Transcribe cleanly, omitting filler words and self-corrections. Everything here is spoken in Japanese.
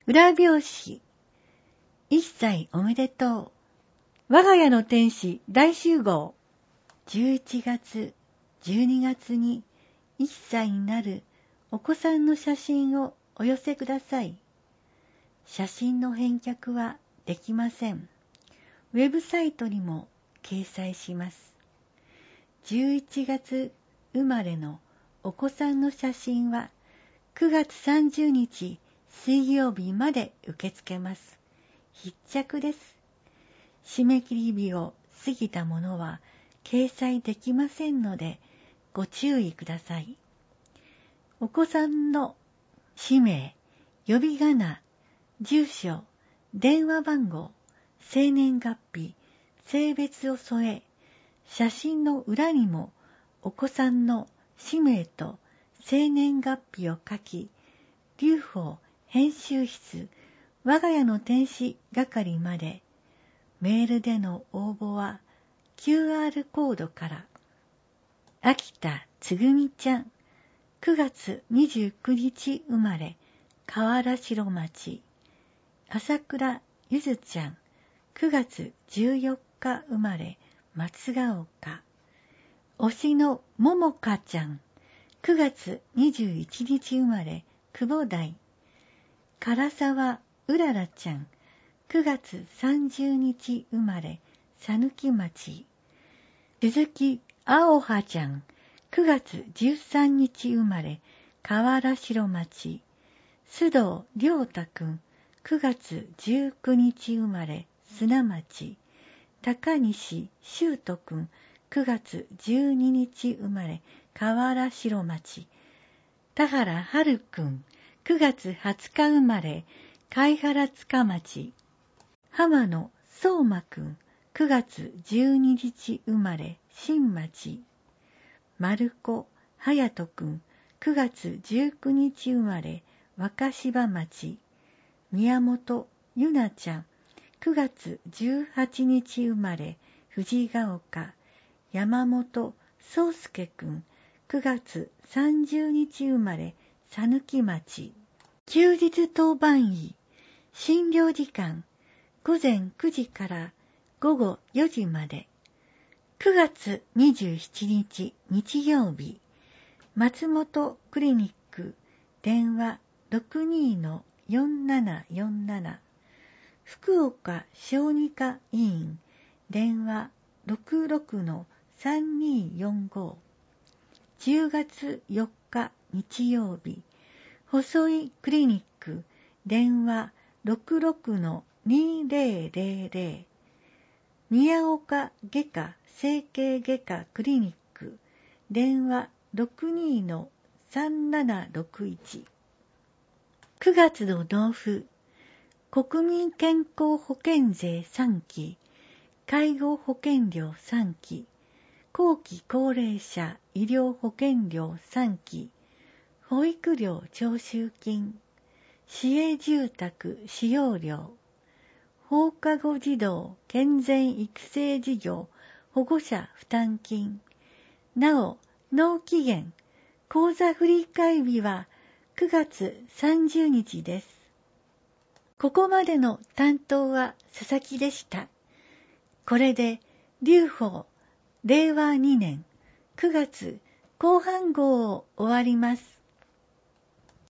裏表紙。1歳おめでとう。我が家の天使大集合。11月、12月に1歳になるお子さんの写真をお寄せください。写真の返却はできません。ウェブサイトにも掲載します。11月生まれのお子さんの写真は9月30日水曜日まで受け付けます。必着です。締め切り日を過ぎたものは掲載できませんのでご注意ください。お子さんの氏名、呼び仮名、住所、電話番号、生年月日、性別を添え、写真の裏にもお子さんの氏名と生年月日を書き、留保編集室我が家の天使係まで。メールでの応募は QR コードから。秋田つぐみちゃん、9月29日生まれ、河原城町。朝倉ゆずちゃん、9月14日生まれ、松ヶ丘。推しのももかちゃん、9月21日生まれ、久保台。唐沢うららちゃん、9月30日生まれ、さぬき町。鈴木あおはちゃん、9月13日生まれ、河原城町。須藤亮太くん、9月19日生まれ、砂町。高西修斗くん、9月12日生まれ、河原城町。田原春くん、9月20日生まれ、貝原塚町。浜野相馬くん、9月12日生まれ、新町。丸子隼人くん、9月19日生まれ、若柴町。宮本ゆなちゃん、9月18日生まれ、藤ヶ丘。山本宗介くん、9月30日生まれ、さぬき町。休日当番医、診療時間、午前9時から午後4時まで。9月27日日曜日、松本クリニック、電話 62-4747。福岡小児科医院、電話 66-3245。10月4日日曜日、細いクリニック、電話 66-2000。宮岡外科整形外科クリニック、電話 62-3761。9月の納付、国民健康保険税3期、介護保険料3期、後期高齢者医療保険料3期、保育料徴収金、市営住宅使用料、放課後児童健全育成事業保護者負担金。なお、納期限、口座振替日は9月30日です。ここまでの担当は佐々木でした。これで、留保令和2年9月後半号を終わります。